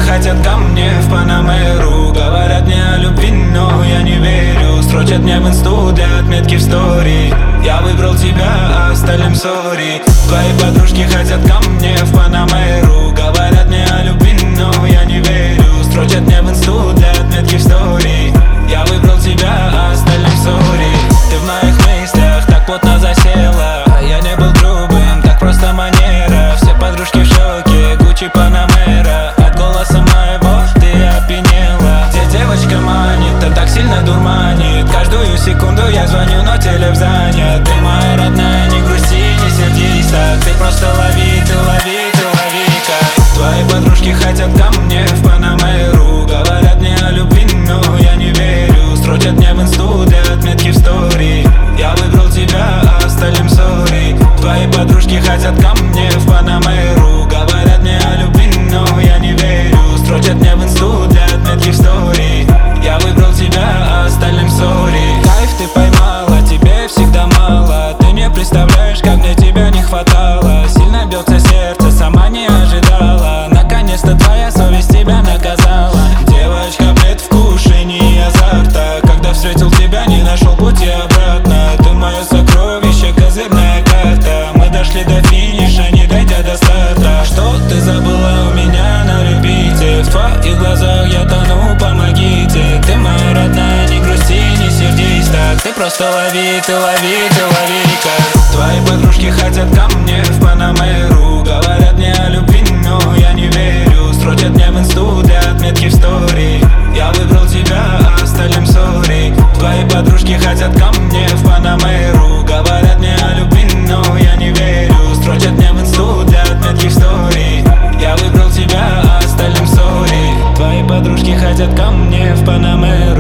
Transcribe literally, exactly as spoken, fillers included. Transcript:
хотят ко мне в Панамеру. Говорят мне о любви, но я не верю. Строчат мне в инсту для отметки в стори. Я выбрал тебя, а остальным сори. Твои подружки хотят ко мне в Панамеру. Говорят мне о любви, но я не верю. Строчат мне в инсту для отметки в стори. Я выбрал тебя, а остальным сори. Ты в моих мыслях так плотно засела. А я не был грубым, так просто манера. Все подружки в шоке, Гуччи, Панамера. От голоса моего ты опьянела. Где девочка манит, да так сильно дурманит. Каждую секунду я звоню, но телефон занят. Ты моя родная, не грусти, не сердись так. Ты просто лови, ты лови, ты лови-ка. Твои подружки хотят ко мне в Панамеру. Говорят мне о любви, но я не верю. Строчат мне в инсту для отметки в стори. Я выбрал тебя, а остальным сори. Твои подружки хотят ко мне в Панамеру. Говорят мне о любви, но я не верю. Строчат мне в инсту для отметки в стори. Я выбрал тебя, а остальным сори. Кайф ты поймала, тебе всегда мало. Ты не представляешь, как мне тебя не хватало. Сильно бьется сердце, сама не ожидала. Наконец-то твоя совесть тебя наказала. Девочка, предвкушение азарта. Когда встретил тебя, не нашел пути обратно. Ты мое сокровище, козырная карта. Мы дошли до финиша, не дойдя до старта. Что ты забыла у меня на репите? В твоих глазах я тону, помогите. Ты моя родная, не грусти, не сердись так. Ты просто лови, ты лови, ты лови-ка. Твои подружки хотят ко мне в Панамеру. Говорят мне о любви, но я не верю. Строчат мне в инсту для отметки в стори. Я выбрал тебя, а остальным сори. Твои подружки хотят ко мне в Панамеру. Говорят мне о любви, но я не верю. Строчат мне в инсту для отметки в стори. Я выбрал тебя, а остальным сори. Твои подружки хотят ко мне в Панамеру.